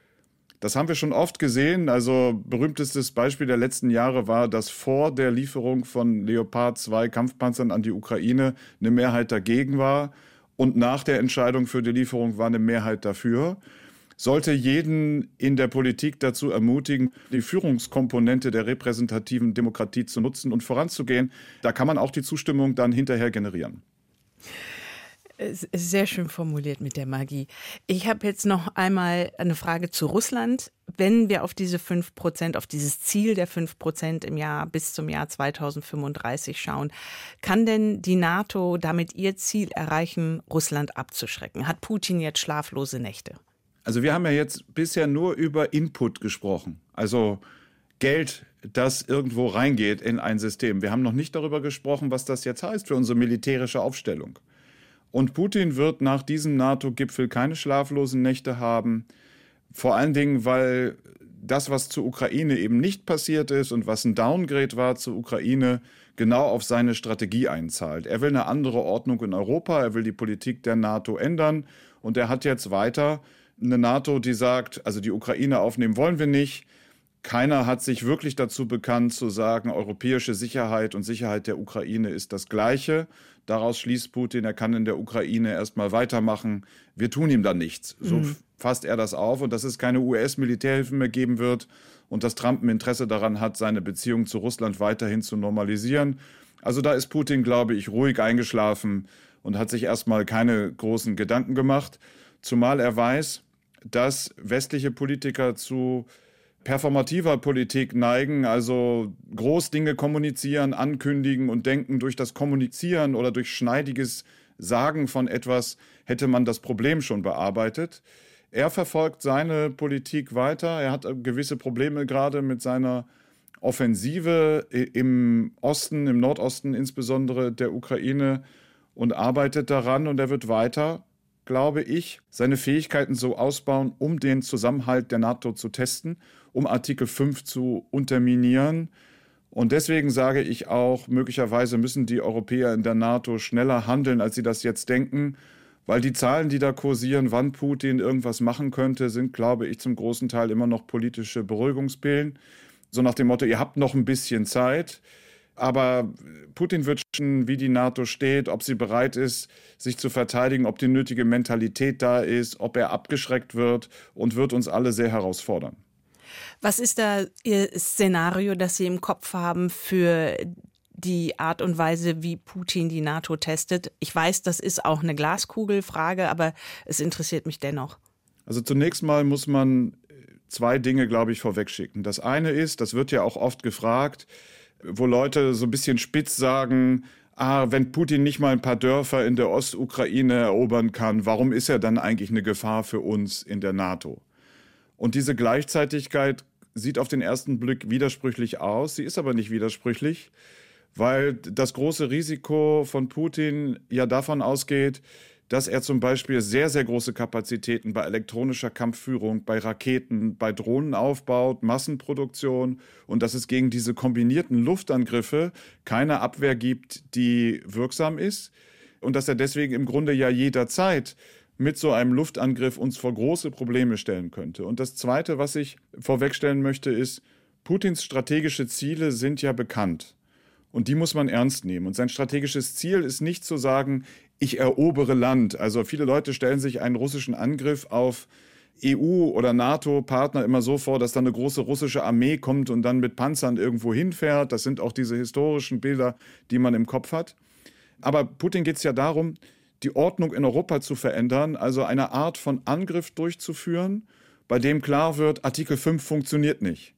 S3: Das haben wir schon oft gesehen. Also berühmtestes Beispiel der letzten Jahre war, dass vor der Lieferung von Leopard zwei Kampfpanzern an die Ukraine eine Mehrheit dagegen war. Und nach der Entscheidung für die Lieferung war eine Mehrheit dafür. Sollte jeden in der Politik dazu ermutigen, die Führungskomponente der repräsentativen Demokratie zu nutzen und voranzugehen. Da kann man auch die Zustimmung dann hinterher generieren.
S1: Sehr schön formuliert mit der Magie. Ich habe jetzt noch einmal eine Frage zu Russland. Wenn wir auf diese fünf Prozent, auf dieses Ziel der fünf Prozent im Jahr bis zum Jahr zweitausendfünfunddreißig schauen, kann denn die NATO damit ihr Ziel erreichen, Russland abzuschrecken? Hat Putin jetzt schlaflose Nächte?
S3: Also wir haben ja jetzt bisher nur über Input gesprochen, also Geld, das irgendwo reingeht in ein System. Wir haben noch nicht darüber gesprochen, was das jetzt heißt für unsere militärische Aufstellung. Und Putin wird nach diesem NATO-Gipfel keine schlaflosen Nächte haben. Vor allen Dingen, weil das, was zur Ukraine eben nicht passiert ist und was ein Downgrade war zur Ukraine, genau auf seine Strategie einzahlt. Er will eine andere Ordnung in Europa, er will die Politik der NATO ändern. Und er hat jetzt weiter eine NATO, die sagt, also die Ukraine aufnehmen wollen wir nicht. Keiner hat sich wirklich dazu bekannt zu sagen, europäische Sicherheit und Sicherheit der Ukraine ist das Gleiche. Daraus schließt Putin, er kann in der Ukraine erstmal weitermachen. Wir tun ihm dann nichts. So mhm. fasst er das auf. Und dass es keine U S-Militärhilfe mehr geben wird und dass Trump ein Interesse daran hat, seine Beziehung zu Russland weiterhin zu normalisieren. Also da ist Putin, glaube ich, ruhig eingeschlafen und hat sich erstmal keine großen Gedanken gemacht. Zumal er weiß, dass westliche Politiker zu performativer Politik neigen, also Großdinge kommunizieren, ankündigen und denken, durch das Kommunizieren oder durch schneidiges Sagen von etwas hätte man das Problem schon bearbeitet. Er verfolgt seine Politik weiter. Er hat gewisse Probleme gerade mit seiner Offensive im Osten, im Nordosten insbesondere der Ukraine und arbeitet daran. Und er wird weiter, glaube ich, seine Fähigkeiten so ausbauen, um den Zusammenhalt der NATO zu testen, um Artikel fünf zu unterminieren. Und deswegen sage ich auch, möglicherweise müssen die Europäer in der NATO schneller handeln, als sie das jetzt denken, weil die Zahlen, die da kursieren, wann Putin irgendwas machen könnte, sind, glaube ich, zum großen Teil immer noch politische Beruhigungspillen. So nach dem Motto, ihr habt noch ein bisschen Zeit. Aber Putin wird schon, wie die NATO steht, ob sie bereit ist, sich zu verteidigen, ob die nötige Mentalität da ist, ob er abgeschreckt wird und wird uns alle sehr herausfordern.
S1: Was ist da Ihr Szenario, das Sie im Kopf haben für die Art und Weise, wie Putin die NATO testet? Ich weiß, das ist auch eine Glaskugelfrage, aber es interessiert mich dennoch.
S3: Also zunächst mal muss man zwei Dinge, glaube ich, vorwegschicken. Das eine ist, das wird ja auch oft gefragt, wo Leute so ein bisschen spitz sagen, ah, wenn Putin nicht mal ein paar Dörfer in der Ostukraine erobern kann, warum ist er dann eigentlich eine Gefahr für uns in der NATO? Und diese Gleichzeitigkeit sieht auf den ersten Blick widersprüchlich aus. Sie ist aber nicht widersprüchlich, weil das große Risiko von Putin ja davon ausgeht, dass er zum Beispiel sehr, sehr große Kapazitäten bei elektronischer Kampfführung, bei Raketen, bei Drohnen aufbaut, Massenproduktion und dass es gegen diese kombinierten Luftangriffe keine Abwehr gibt, die wirksam ist und dass er deswegen im Grunde ja jederzeit mit so einem Luftangriff uns vor große Probleme stellen könnte. Und das Zweite, was ich vorwegstellen möchte, ist, Putins strategische Ziele sind ja bekannt. Und die muss man ernst nehmen. Und sein strategisches Ziel ist nicht zu sagen, ich erobere Land. Also viele Leute stellen sich einen russischen Angriff auf E U- oder NATO-Partner immer so vor, dass dann eine große russische Armee kommt und dann mit Panzern irgendwo hinfährt. Das sind auch diese historischen Bilder, die man im Kopf hat. Aber Putin geht es ja darum, die Ordnung in Europa zu verändern, also eine Art von Angriff durchzuführen, bei dem klar wird, Artikel fünf funktioniert nicht.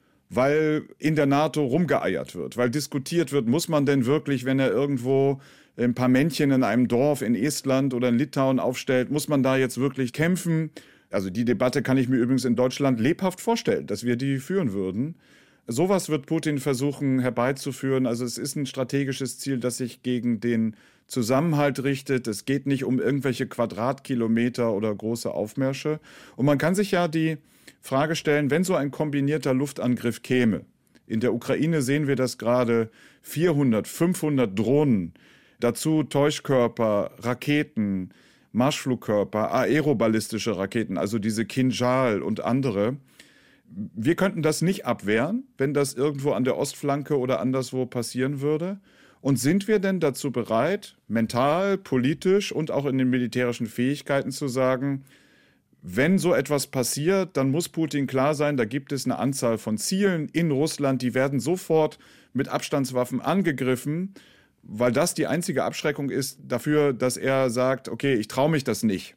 S3: Weil in der NATO rumgeeiert wird, weil diskutiert wird, muss man denn wirklich, wenn er irgendwo ein paar Männchen in einem Dorf in Estland oder in Litauen aufstellt, muss man da jetzt wirklich kämpfen? Also die Debatte kann ich mir übrigens in Deutschland lebhaft vorstellen, dass wir die führen würden. Sowas wird Putin versuchen herbeizuführen. Also es ist ein strategisches Ziel, das sich gegen den Zusammenhalt richtet. Es geht nicht um irgendwelche Quadratkilometer oder große Aufmärsche. Und man kann sich ja die Frage stellen, wenn so ein kombinierter Luftangriff käme. In der Ukraine sehen wir das gerade, vierhundert, fünfhundert Drohnen, dazu Täuschkörper, Raketen, Marschflugkörper, aeroballistische Raketen, also diese Kinjal und andere. Wir könnten das nicht abwehren, wenn das irgendwo an der Ostflanke oder anderswo passieren würde. Und sind wir denn dazu bereit, mental, politisch und auch in den militärischen Fähigkeiten zu sagen, wenn so etwas passiert, dann muss Putin klar sein, da gibt es eine Anzahl von Zielen in Russland, die werden sofort mit Abstandswaffen angegriffen, weil das die einzige Abschreckung ist dafür, dass er sagt, okay, ich traue mich das nicht.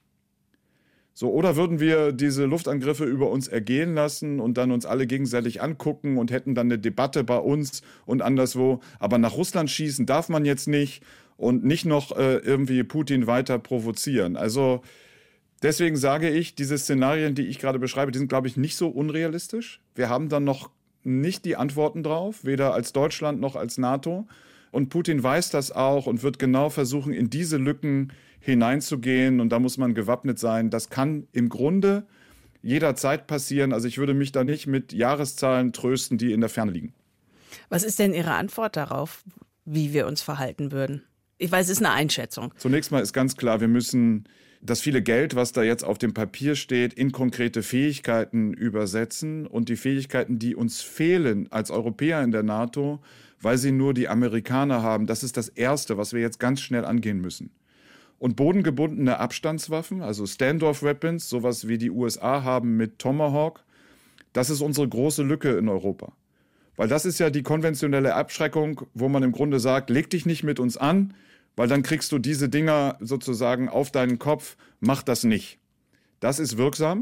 S3: So, oder würden wir diese Luftangriffe über uns ergehen lassen und dann uns alle gegenseitig angucken und hätten dann eine Debatte bei uns und anderswo. Aber nach Russland schießen darf man jetzt nicht und nicht noch äh, irgendwie Putin weiter provozieren. Also deswegen sage ich, diese Szenarien, die ich gerade beschreibe, die sind, glaube ich, nicht so unrealistisch. Wir haben dann noch nicht die Antworten drauf, weder als Deutschland noch als NATO. Und Putin weiß das auch und wird genau versuchen, in diese Lücken hineinzugehen. Und da muss man gewappnet sein. Das kann im Grunde jederzeit passieren. Also ich würde mich da nicht mit Jahreszahlen trösten, die in der Ferne liegen.
S1: Was ist denn Ihre Antwort darauf, wie wir uns verhalten würden? Ich weiß, es ist eine Einschätzung.
S3: Zunächst mal ist ganz klar, wir müssen das viele Geld, was da jetzt auf dem Papier steht, in konkrete Fähigkeiten übersetzen. Und die Fähigkeiten, die uns fehlen als Europäer in der NATO, weil sie nur die Amerikaner haben, das ist das Erste, was wir jetzt ganz schnell angehen müssen. Und bodengebundene Abstandswaffen, also Standoff-Weapons, sowas wie die U S A haben mit Tomahawk, das ist unsere große Lücke in Europa. Weil das ist ja die konventionelle Abschreckung, wo man im Grunde sagt, leg dich nicht mit uns an, weil dann kriegst du diese Dinger sozusagen auf deinen Kopf, mach das nicht. Das ist wirksam,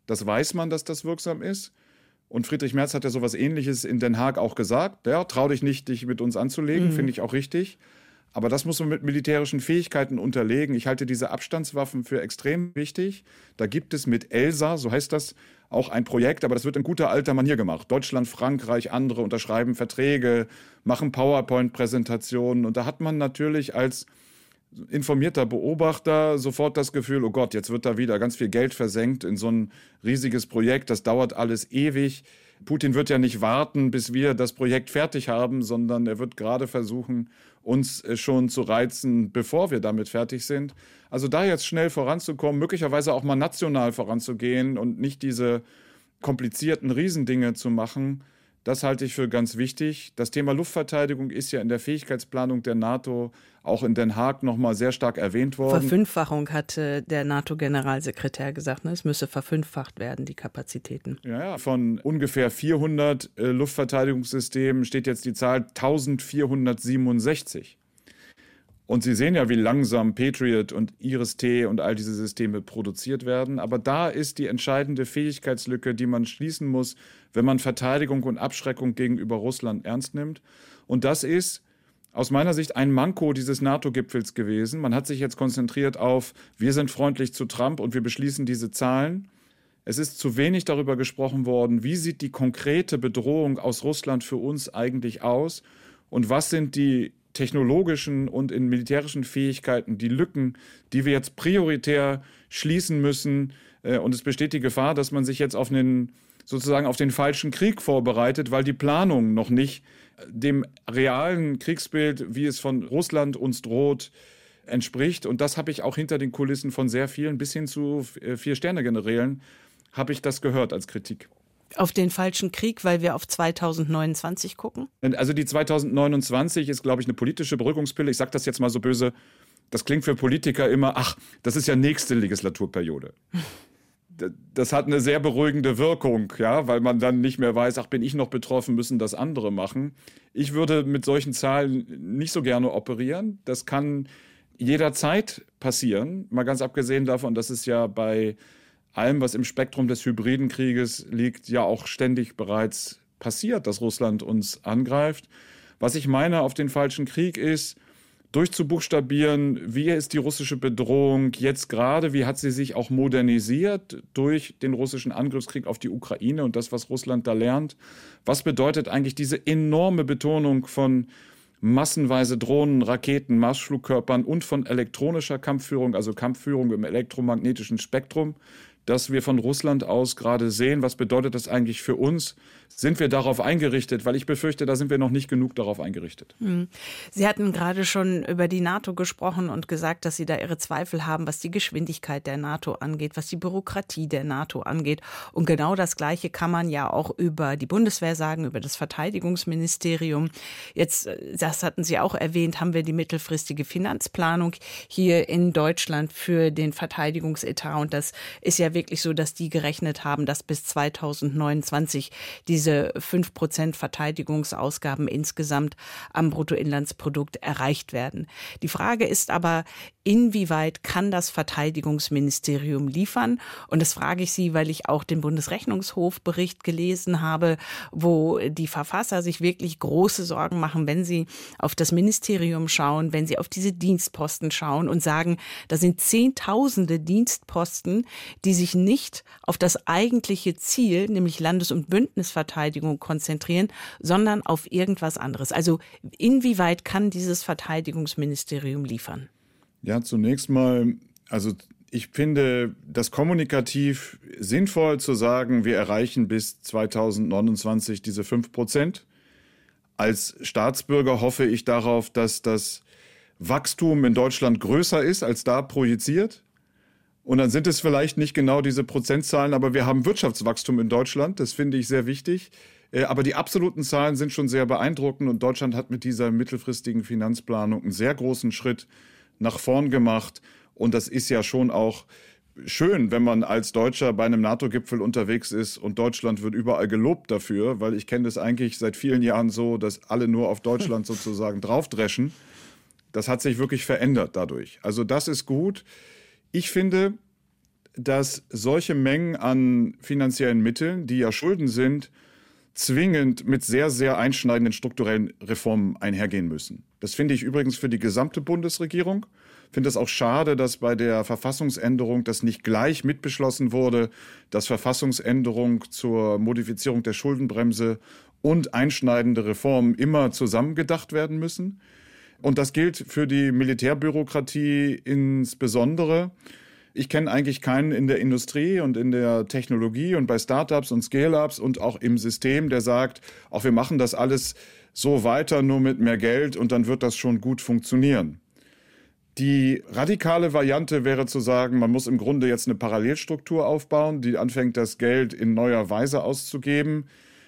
S3: Das weiß man, dass das wirksam ist. Und Friedrich Merz hat ja sowas Ähnliches in Den Haag auch gesagt. Ja, trau dich nicht, dich mit uns anzulegen, mhm. finde ich auch richtig. Aber das muss man mit militärischen Fähigkeiten unterlegen. Ich halte diese Abstandswaffen für extrem wichtig. Da gibt es mit ELSA, so heißt das, auch ein Projekt, aber das wird in guter alter Manier gemacht. Deutschland, Frankreich, andere unterschreiben Verträge, machen PowerPoint-Präsentationen. Und da hat man natürlich als informierter Beobachter sofort das Gefühl, oh Gott, jetzt wird da wieder ganz viel Geld versenkt in so ein riesiges Projekt. Das dauert alles ewig. Putin wird ja nicht warten, bis wir das Projekt fertig haben, sondern er wird gerade versuchen, uns schon zu reizen, bevor wir damit fertig sind. Also da jetzt schnell voranzukommen, möglicherweise auch mal national voranzugehen und nicht diese komplizierten Riesendinge zu machen, das halte ich für ganz wichtig. Das Thema Luftverteidigung ist ja in der Fähigkeitsplanung der NATO auch in Den Haag noch mal sehr stark erwähnt worden.
S1: Verfünffachung hatte der NATO-Generalsekretär gesagt, ne? Es müsse verfünffacht werden, die Kapazitäten.
S3: Ja, ja, von ungefähr vierhundert äh, Luftverteidigungssystemen steht jetzt die Zahl eintausendvierhundertsiebenundsechzig. Und Sie sehen ja, wie langsam Patriot und Iris-T und all diese Systeme produziert werden. Aber da ist die entscheidende Fähigkeitslücke, die man schließen muss, wenn man Verteidigung und Abschreckung gegenüber Russland ernst nimmt. Und das ist aus meiner Sicht ein Manko dieses NATO-Gipfels gewesen. Man hat sich jetzt konzentriert auf, wir sind freundlich zu Trump und wir beschließen diese Zahlen. Es ist zu wenig darüber gesprochen worden, wie sieht die konkrete Bedrohung aus Russland für uns eigentlich aus und was sind die technologischen und in militärischen Fähigkeiten, die Lücken, die wir jetzt prioritär schließen müssen. Und es besteht die Gefahr, dass man sich jetzt auf einen, sozusagen auf den falschen Krieg vorbereitet, weil die Planung noch nicht dem realen Kriegsbild, wie es von Russland uns droht, entspricht. Und das habe ich auch hinter den Kulissen von sehr vielen, bis hin zu Vier-Sterne-Generälen, habe ich das gehört als Kritik.
S1: Auf den falschen Krieg, weil wir auf zweitausendneunundzwanzig gucken?
S3: Also die zweitausendneunundzwanzig ist, glaube ich, eine politische Beruhigungspille. Ich sage das jetzt mal so böse. Das klingt für Politiker immer, ach, das ist ja nächste Legislaturperiode. Das hat eine sehr beruhigende Wirkung, ja, weil man dann nicht mehr weiß, ach, bin ich noch betroffen, müssen das andere machen. Ich würde mit solchen Zahlen nicht so gerne operieren. Das kann jederzeit passieren, mal ganz abgesehen davon, dass es ja bei allem, was im Spektrum des hybriden Krieges liegt, ja auch ständig bereits passiert, dass Russland uns angreift. Was ich meine auf den falschen Krieg ist, durchzubuchstabieren, wie ist die russische Bedrohung jetzt gerade, wie hat sie sich auch modernisiert durch den russischen Angriffskrieg auf die Ukraine und das, was Russland da lernt. Was bedeutet eigentlich diese enorme Betonung von massenweise Drohnen, Raketen, Marschflugkörpern und von elektronischer Kampfführung, also Kampfführung im elektromagnetischen Spektrum, dass wir von Russland aus gerade sehen, was bedeutet das eigentlich für uns? Sind wir darauf eingerichtet? Weil ich befürchte, da sind wir noch nicht genug darauf eingerichtet.
S1: Sie hatten gerade schon über die NATO gesprochen und gesagt, dass Sie da Ihre Zweifel haben, was die Geschwindigkeit der NATO angeht, was die Bürokratie der NATO angeht. Und genau das Gleiche kann man ja auch über die Bundeswehr sagen, über das Verteidigungsministerium. Jetzt, das hatten Sie auch erwähnt, haben wir die mittelfristige Finanzplanung hier in Deutschland für den Verteidigungsetat. Und das ist ja wirklich so, dass die gerechnet haben, dass bis zweitausendneunundzwanzig diese fünf Prozent Verteidigungsausgaben insgesamt am Bruttoinlandsprodukt erreicht werden. Die Frage ist aber, inwieweit kann das Verteidigungsministerium liefern? Und das frage ich Sie, weil ich auch den Bundesrechnungshofbericht gelesen habe, wo die Verfasser sich wirklich große Sorgen machen, wenn sie auf das Ministerium schauen, wenn sie auf diese Dienstposten schauen und sagen, da sind Zehntausende Dienstposten, die sich nicht auf das eigentliche Ziel, nämlich Landes- und Bündnisverteidigung, konzentrieren, sondern auf irgendwas anderes. Also inwieweit kann dieses Verteidigungsministerium liefern?
S3: Ja, zunächst mal, also ich finde das kommunikativ sinnvoll zu sagen, wir erreichen bis zweitausendneunundzwanzig diese fünf Prozent. Als Staatsbürger hoffe ich darauf, dass das Wachstum in Deutschland größer ist als da projiziert. Und dann sind es vielleicht nicht genau diese Prozentzahlen, aber wir haben Wirtschaftswachstum in Deutschland. Das finde ich sehr wichtig. Aber die absoluten Zahlen sind schon sehr beeindruckend und Deutschland hat mit dieser mittelfristigen Finanzplanung einen sehr großen Schritt nach vorn gemacht. Und das ist ja schon auch schön, wenn man als Deutscher bei einem NATO-Gipfel unterwegs ist und Deutschland wird überall gelobt dafür, weil ich kenne das eigentlich seit vielen Jahren so, dass alle nur auf Deutschland sozusagen draufdreschen. Das hat sich wirklich verändert dadurch. Also das ist gut. Ich finde, dass solche Mengen an finanziellen Mitteln, die ja Schulden sind, zwingend mit sehr, sehr einschneidenden strukturellen Reformen einhergehen müssen. Das finde ich übrigens für die gesamte Bundesregierung. Ich finde es auch schade, dass bei der Verfassungsänderung das nicht gleich mitbeschlossen wurde, dass Verfassungsänderung zur Modifizierung der Schuldenbremse und einschneidende Reformen immer zusammengedacht werden müssen. Und das gilt für die Militärbürokratie insbesondere. Ich kenne eigentlich keinen in der Industrie und in der Technologie und bei Startups und Scale-ups und auch im System, der sagt, auch wir machen das alles so weiter, nur mit mehr Geld und dann wird das schon gut funktionieren. Die radikale Variante wäre zu sagen, man muss im Grunde jetzt eine Parallelstruktur aufbauen, die anfängt, das Geld in neuer Weise auszugeben,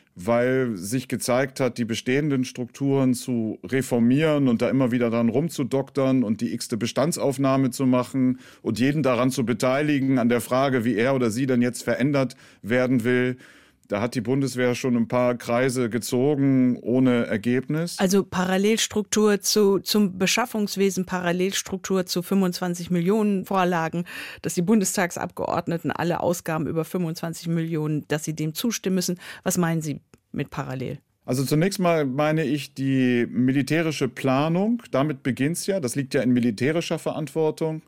S3: weil sich gezeigt hat, die bestehenden Strukturen zu reformieren und da immer wieder dran rumzudoktern und die x-te Bestandsaufnahme zu machen und jeden daran zu beteiligen an der Frage, wie er oder sie denn jetzt verändert werden will. Da hat die Bundeswehr schon ein paar Kreise gezogen, ohne Ergebnis.
S1: Also Parallelstruktur zu, zum Beschaffungswesen, Parallelstruktur zu fünfundzwanzig Millionen Vorlagen, dass die Bundestagsabgeordneten alle Ausgaben über fünfundzwanzig Millionen, dass sie dem zustimmen müssen. Was meinen Sie mit parallel?
S3: Also zunächst mal meine ich die militärische Planung. Damit beginnt es ja. Das liegt ja in militärischer Verantwortung.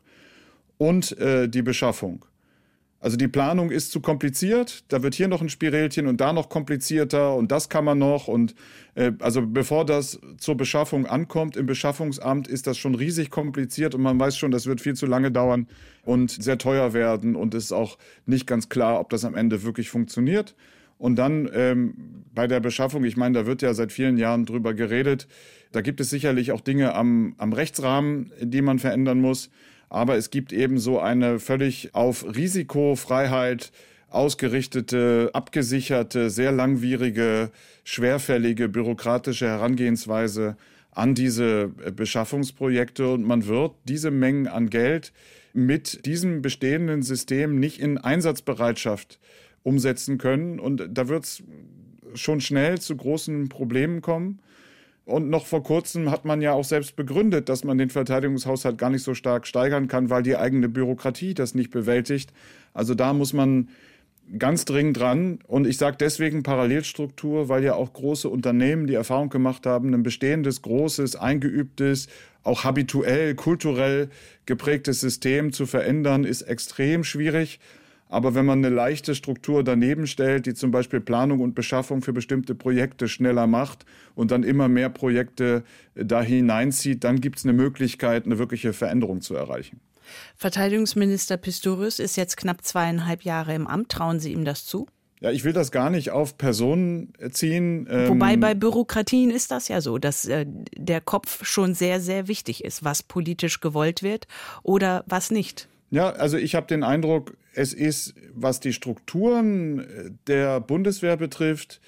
S3: Und äh, die Beschaffung. Also die Planung ist zu kompliziert, da wird hier noch ein Spirälchen und da noch komplizierter und das kann man noch. Und äh, also bevor das zur Beschaffung ankommt im Beschaffungsamt, ist das schon riesig kompliziert und man weiß schon, das wird viel zu lange dauern und sehr teuer werden und es ist auch nicht ganz klar, ob das am Ende wirklich funktioniert. Und dann ähm, bei der Beschaffung, ich meine, da wird ja seit vielen Jahren drüber geredet, da gibt es sicherlich auch Dinge am, am Rechtsrahmen, die man verändern muss. Aber es gibt eben so eine völlig auf Risikofreiheit ausgerichtete, abgesicherte, sehr langwierige, schwerfällige, bürokratische Herangehensweise an diese Beschaffungsprojekte. Und man wird diese Mengen an Geld mit diesem bestehenden System nicht in Einsatzbereitschaft umsetzen können. Und da wird es schon schnell zu großen Problemen kommen. Und noch vor kurzem hat man ja auch selbst begründet, dass man den Verteidigungshaushalt gar nicht so stark steigern kann, weil die eigene Bürokratie das nicht bewältigt. Also da muss man ganz dringend dran. Und ich sage deswegen Parallelstruktur, weil ja auch große Unternehmen die Erfahrung gemacht haben, ein bestehendes, großes, eingeübtes, auch habituell, kulturell geprägtes System zu verändern, ist extrem schwierig. Aber wenn man eine leichte Struktur daneben stellt, die zum Beispiel Planung und Beschaffung für bestimmte Projekte schneller macht und dann immer mehr Projekte da hineinzieht, dann gibt es eine Möglichkeit, eine wirkliche Veränderung zu erreichen.
S1: Verteidigungsminister Pistorius ist jetzt knapp zweieinhalb Jahre im Amt. Trauen Sie ihm das zu?
S3: Ja, ich will das gar nicht auf Personen ziehen.
S1: Wobei bei Bürokratien ist das ja so, dass äh, der Kopf schon sehr, sehr wichtig ist, was politisch gewollt wird oder was nicht.
S3: Ja, also ich habe den Eindruck, es ist, was die Strukturen der Bundeswehr betrifft,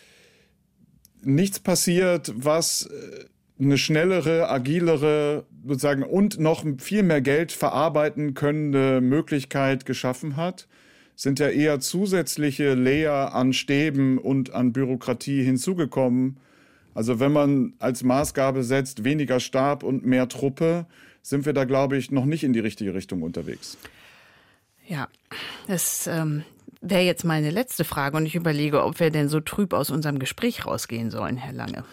S3: nichts passiert, was eine schnellere, agilere sozusagen und noch viel mehr Geld verarbeiten könnende Möglichkeit geschaffen hat. Es sind ja eher zusätzliche Layer an Stäben und an Bürokratie hinzugekommen. Also wenn man als Maßgabe setzt, weniger Stab und mehr Truppe, sind wir da, glaube ich, noch nicht in die richtige Richtung unterwegs.
S1: Ja, das ähm, wäre jetzt meine letzte Frage und ich überlege, ob wir denn so trüb aus unserem Gespräch rausgehen sollen, Herr Lange.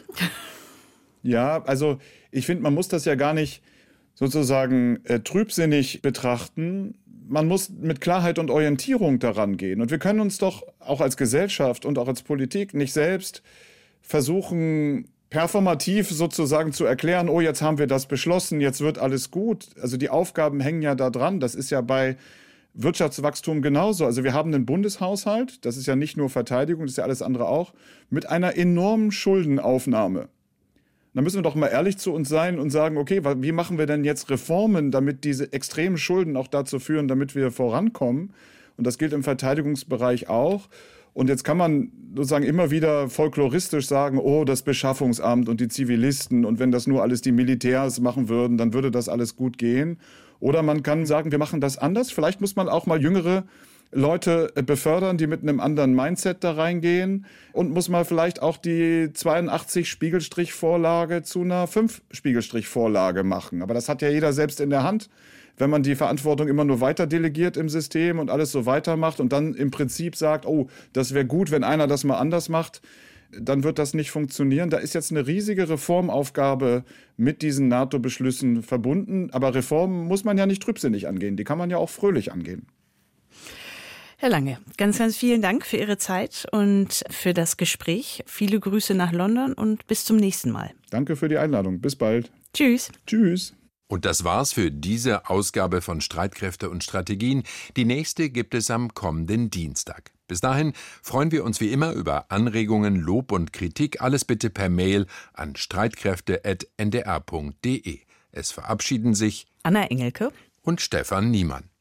S3: Ja, also ich finde, man muss das ja gar nicht sozusagen äh, trübsinnig betrachten. Man muss mit Klarheit und Orientierung daran gehen. Und wir können uns doch auch als Gesellschaft und auch als Politik nicht selbst versuchen, performativ sozusagen zu erklären, oh, jetzt haben wir das beschlossen, jetzt wird alles gut. Also die Aufgaben hängen ja da dran. Das ist ja bei Wirtschaftswachstum genauso. Also wir haben einen Bundeshaushalt, das ist ja nicht nur Verteidigung, das ist ja alles andere auch, mit einer enormen Schuldenaufnahme. Da müssen wir doch mal ehrlich zu uns sein und sagen, okay, wie machen wir denn jetzt Reformen, damit diese extremen Schulden auch dazu führen, damit wir vorankommen? Und das gilt im Verteidigungsbereich auch. Und jetzt kann man sozusagen immer wieder folkloristisch sagen, oh, das Beschaffungsamt und die Zivilisten und wenn das nur alles die Militärs machen würden, dann würde das alles gut gehen. Oder man kann sagen, wir machen das anders. Vielleicht muss man auch mal jüngere Leute befördern, die mit einem anderen Mindset da reingehen und muss mal vielleicht auch die zweiundachtzig Spiegelstrich Vorlage zu einer fünf Spiegelstrich Vorlage machen. Aber das hat ja jeder selbst in der Hand, wenn man die Verantwortung immer nur weiter delegiert im System und alles so weitermacht und dann im Prinzip sagt, oh, das wäre gut, wenn einer das mal anders macht, dann wird das nicht funktionieren. Da ist jetzt eine riesige Reformaufgabe mit diesen NATO-Beschlüssen verbunden. Aber Reformen muss man ja nicht trübsinnig angehen, die kann man ja auch fröhlich angehen.
S1: Herr Lange, ganz, ganz vielen Dank für Ihre Zeit und für das Gespräch. Viele Grüße nach London und bis zum nächsten Mal.
S3: Danke für die Einladung. Bis bald.
S1: Tschüss.
S3: Tschüss.
S2: Und das war's für diese Ausgabe von Streitkräfte und Strategien. Die nächste gibt es am kommenden Dienstag. Bis dahin freuen wir uns wie immer über Anregungen, Lob und Kritik. Alles bitte per Mail an streitkräfte at n d r punkt d e. Es verabschieden sich
S1: Anna Engelke
S2: und Stefan Niemann.